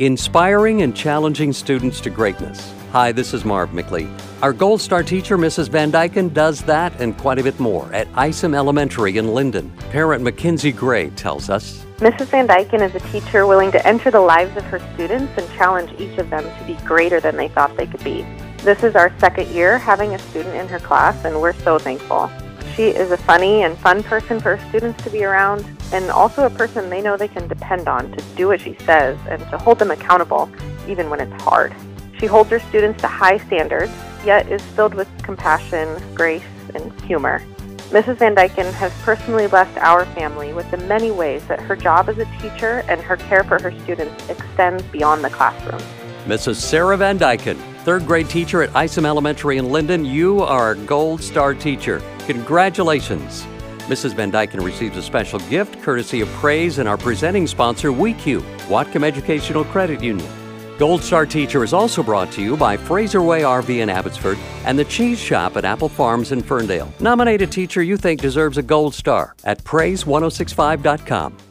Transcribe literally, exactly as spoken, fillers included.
Inspiring and challenging students to greatness. Hi, this is Marv McLee. Our Gold Star teacher, Missus Van Dyken, does that and quite a bit more at Isom Elementary in Linden. Parent Mackenzie Gray tells us, Missus Van Dyken is a teacher willing to enter the lives of her students and challenge each of them to be greater than they thought they could be. This is our second year having a student in her class, and we're so thankful. She is a funny and fun person for her students to be around, and also a person they know they can depend on to do what she says and to hold them accountable, even when it's hard. She holds her students to high standards, yet is filled with compassion, grace, and humor. Missus Van Dyken has personally blessed our family with the many ways that her job as a teacher and her care for her students extends beyond the classroom. Missus Sarah Van Dyken, third grade teacher at Isom Elementary in Linden. You are a Gold Star teacher. Congratulations. Missus Van Dyken receives a special gift courtesy of praise and our presenting sponsor, W E C U, Whatcom Educational Credit Union. Gold Star Teacher is also brought to you by Fraser Way R V in Abbotsford and the Cheese Shop at Apple Farms in Ferndale. Nominate a teacher you think deserves a Gold Star at praise ten sixty-five dot com.